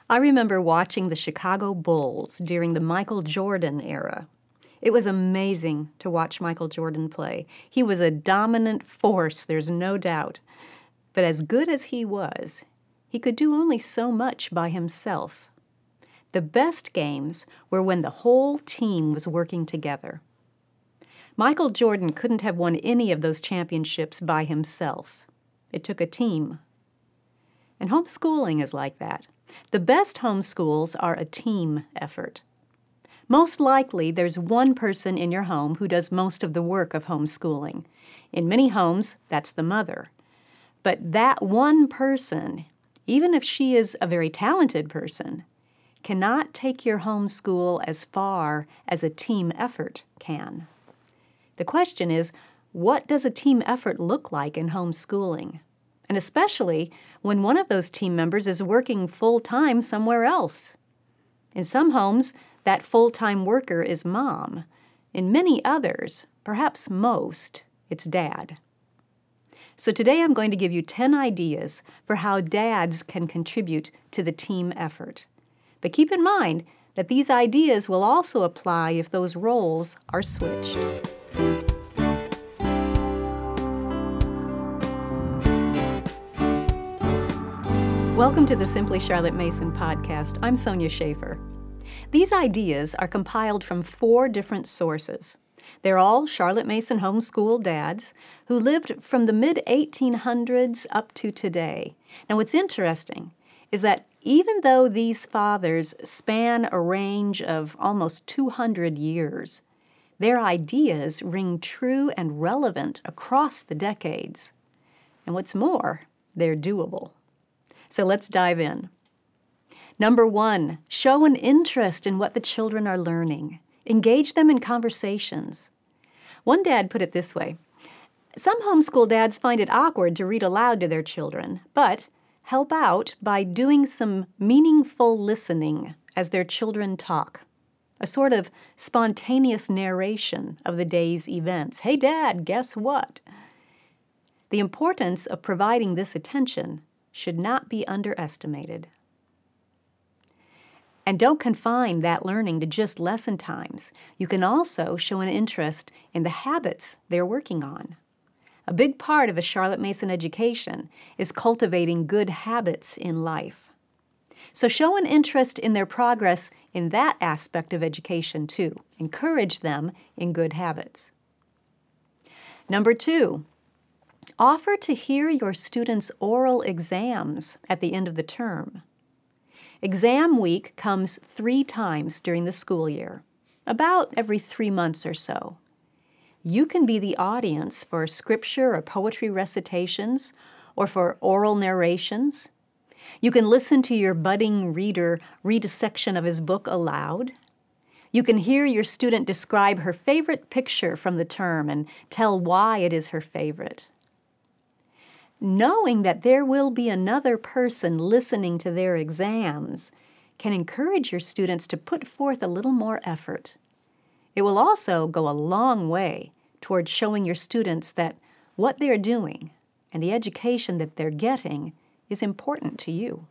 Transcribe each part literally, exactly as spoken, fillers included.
I remember watching the Chicago Bulls during the Michael Jordan era. It was amazing to watch Michael Jordan play. He was a dominant force, there's no doubt. But as good as he was, he could do only so much by himself. The best games were when the whole team was working together. Michael Jordan couldn't have won any of those championships by himself. It took a team. And homeschooling is like that. The best homeschools are a team effort. Most likely, there's one person in your home who does most of the work of homeschooling. In many homes, that's the mother. But that one person, even if she is a very talented person, cannot take your homeschool as far as a team effort can. The question is, what does a team effort look like in homeschooling? And especially when one of those team members is working full-time somewhere else. In some homes, that full-time worker is mom. In many others, perhaps most, it's dad. So today I'm going to give you ten ideas for how dads can contribute to the team effort. But keep in mind that these ideas will also apply if those roles are switched. Welcome to the Simply Charlotte Mason podcast. I'm Sonia Schaefer. These ideas are compiled from four different sources. They're all Charlotte Mason homeschool dads who lived from the mid eighteen hundreds up to today. Now, what's interesting is that even though these fathers span a range of almost two hundred years, their ideas ring true and relevant across the decades. And what's more, they're doable. So let's dive in. Number one, show an interest in what the children are learning. Engage them in conversations. One dad put it this way: some homeschool dads find it awkward to read aloud to their children, but help out by doing some meaningful listening as their children talk. A sort of spontaneous narration of the day's events. Hey, Dad, guess what? The importance of providing this attention should not be underestimated. And don't confine that learning to just lesson times. You can also show an interest in the habits they're working on. A big part of a Charlotte Mason education is cultivating good habits in life. So show an interest in their progress in that aspect of education too. Encourage them in good habits. Number two, offer to hear your students' oral exams at the end of the term. Exam week comes three times during the school year, about every three months or so. You can be the audience for scripture or poetry recitations or for oral narrations. You can listen to your budding reader read a section of his book aloud. You can hear your student describe her favorite picture from the term and tell why it is her favorite. Knowing that there will be another person listening to their exams can encourage your students to put forth a little more effort. It will also go a long way toward showing your students that what they're doing and the education that they're getting is important to you.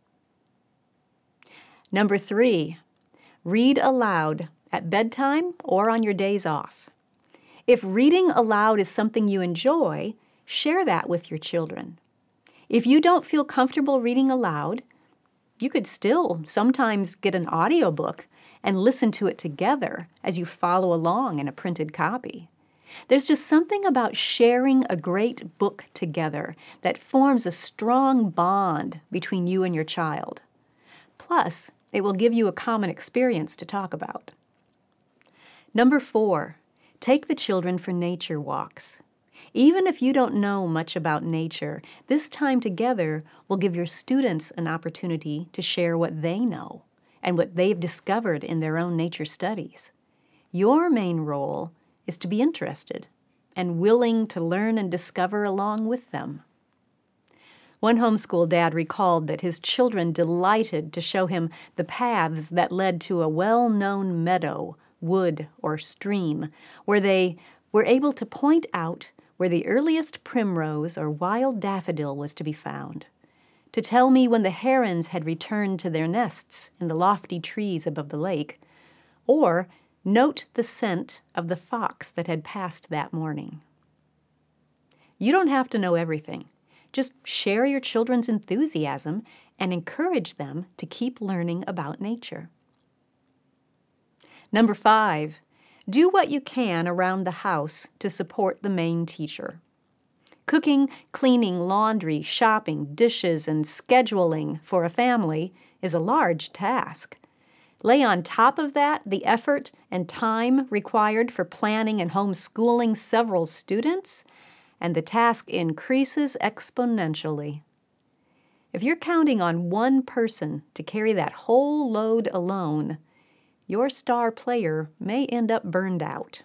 Number three, read aloud at bedtime or on your days off. If reading aloud is something you enjoy, share that with your children. If you don't feel comfortable reading aloud, you could still sometimes get an audiobook and listen to it together as you follow along in a printed copy. There's just something about sharing a great book together that forms a strong bond between you and your child. Plus, it will give you a common experience to talk about. Number four, take the children for nature walks. Even if you don't know much about nature, this time together will give your students an opportunity to share what they know and what they've discovered in their own nature studies. Your main role is to be interested and willing to learn and discover along with them. One homeschool dad recalled that his children delighted to show him the paths that led to a well-known meadow, wood, or stream, where they were able to point out where the earliest primrose or wild daffodil was to be found. to tell me when the herons had returned to their nests in the lofty trees above the lake, or note the scent of the fox that had passed that morning. You don't have to know everything. Just share your children's enthusiasm and encourage them to keep learning about nature. Number five, do what you can around the house to support the main teacher. Cooking, cleaning, laundry, shopping, dishes, and scheduling for a family is a large task. Lay on top of that the effort and time required for planning and homeschooling several students, and the task increases exponentially. If you're counting on one person to carry that whole load alone, your star player may end up burned out.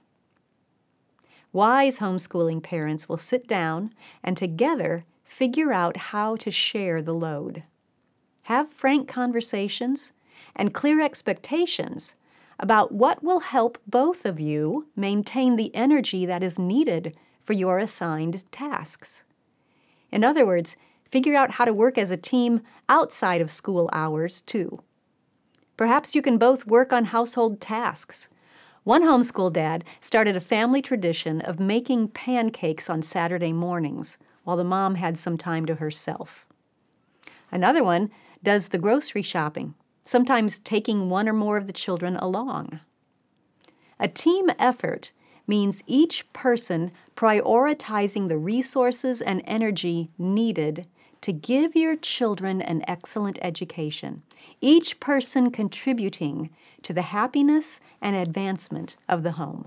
Wise homeschooling parents will sit down and together figure out how to share the load. Have frank conversations and clear expectations about what will help both of you maintain the energy that is needed for your assigned tasks. In other words, figure out how to work as a team outside of school hours, too. Perhaps you can both work on household tasks. One homeschool dad started a family tradition of making pancakes on Saturday mornings while the mom had some time to herself. Another one does the grocery shopping, sometimes taking one or more of the children along. A team effort means each person prioritizing the resources and energy needed to give your children an excellent education, each person contributing to the happiness and advancement of the home.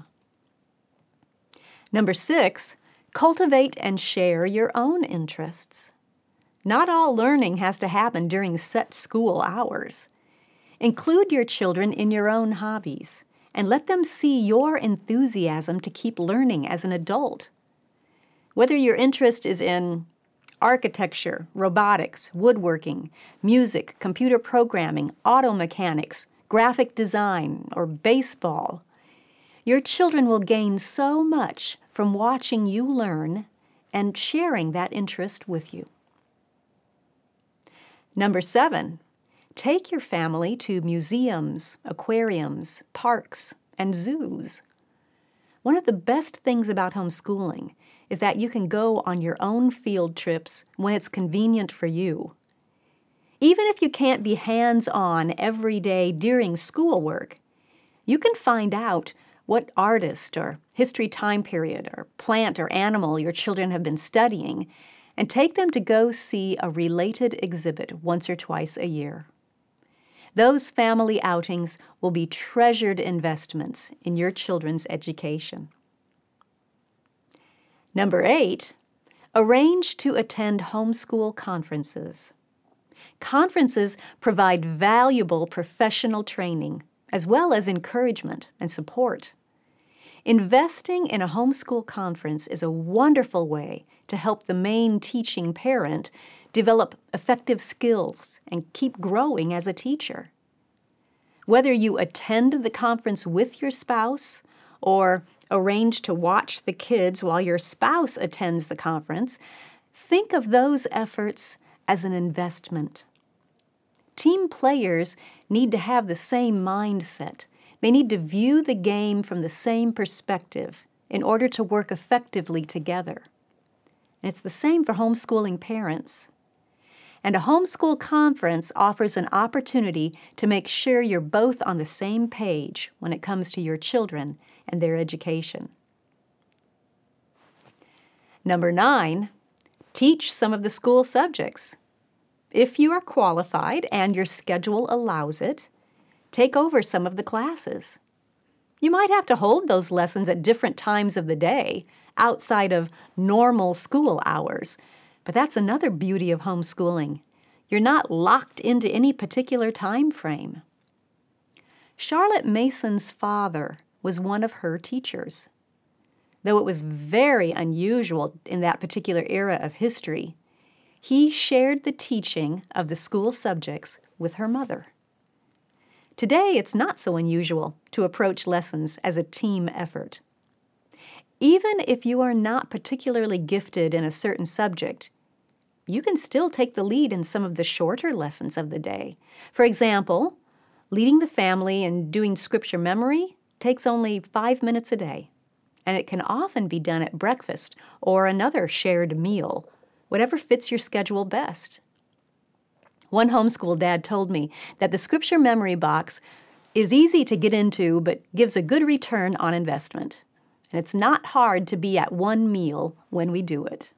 Number six, cultivate and share your own interests. Not all learning has to happen during set school hours. Include your children in your own hobbies and let them see your enthusiasm to keep learning as an adult. Whether your interest is in architecture, robotics, woodworking, music, computer programming, auto mechanics, graphic design, or baseball, your children will gain so much from watching you learn and sharing that interest with you. Number seven, take your family to museums, aquariums, parks, and zoos. One of the best things about homeschooling is that you can go on your own field trips when it's convenient for you. Even if you can't be hands-on every day during schoolwork, you can find out what artist or history time period or plant or animal your children have been studying and take them to go see a related exhibit once or twice a year. Those family outings will be treasured investments in your children's education. Number eight, arrange to attend homeschool conferences. Conferences provide valuable professional training as well as encouragement and support. Investing in a homeschool conference is a wonderful way to help the main teaching parent develop effective skills and keep growing as a teacher. Whether you attend the conference with your spouse or arrange to watch the kids while your spouse attends the conference, think of those efforts as an investment. Team players need to have the same mindset. They need to view the game from the same perspective in order to work effectively together. And it's the same for homeschooling parents. And a homeschool conference offers an opportunity to make sure you're both on the same page when it comes to your children and their education. Number nine, teach some of the school subjects. If you are qualified and your schedule allows it, take over some of the classes. You might have to hold those lessons at different times of the day, outside of normal school hours, but that's another beauty of homeschooling. You're not locked into any particular time frame. Charlotte Mason's father was one of her teachers. Though it was very unusual in that particular era of history, he shared the teaching of the school subjects with her mother. Today, it's not so unusual to approach lessons as a team effort. Even if you are not particularly gifted in a certain subject, you can still take the lead in some of the shorter lessons of the day. For example, leading the family and doing scripture memory takes only five minutes a day, and it can often be done at breakfast or another shared meal, whatever fits your schedule best. One homeschool dad told me that the scripture memory box is easy to get into but gives a good return on investment, and it's not hard to be at one meal when we do it.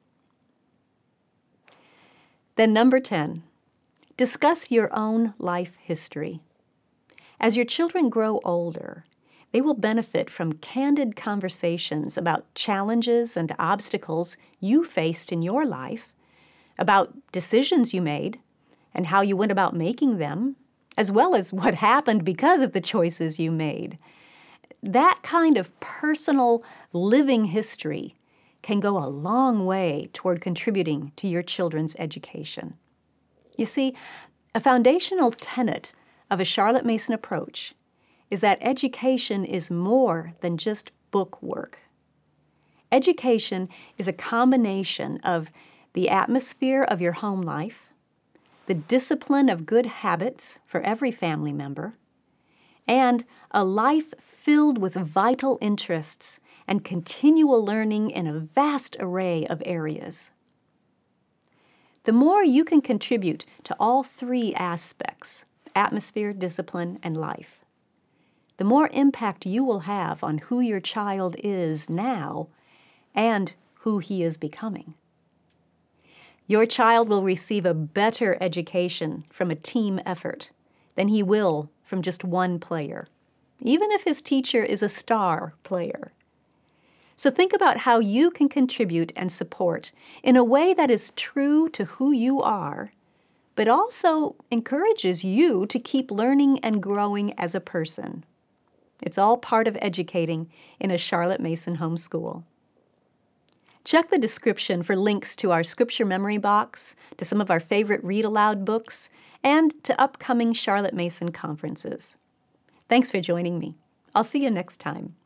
Then number ten, discuss your own life history. As your children grow older, they will benefit from candid conversations about challenges and obstacles you faced in your life, about decisions you made, and how you went about making them, as well as what happened because of the choices you made. That kind of personal living history can go a long way toward contributing to your children's education. You see, a foundational tenet of a Charlotte Mason approach is that education is more than just book work. Education is a combination of the atmosphere of your home life, the discipline of good habits for every family member, and a life filled with vital interests and continual learning in a vast array of areas. The more you can contribute to all three aspects, atmosphere, discipline, and life, the more impact you will have on who your child is now and who he is becoming. Your child will receive a better education from a team effort than he will from just one player, even if his teacher is a star player. So think about how you can contribute and support in a way that is true to who you are, but also encourages you to keep learning and growing as a person. It's all part of educating in a Charlotte Mason homeschool. Check the description for links to our scripture memory box, to some of our favorite read aloud books, and to upcoming Charlotte Mason conferences. Thanks for joining me. I'll see you next time.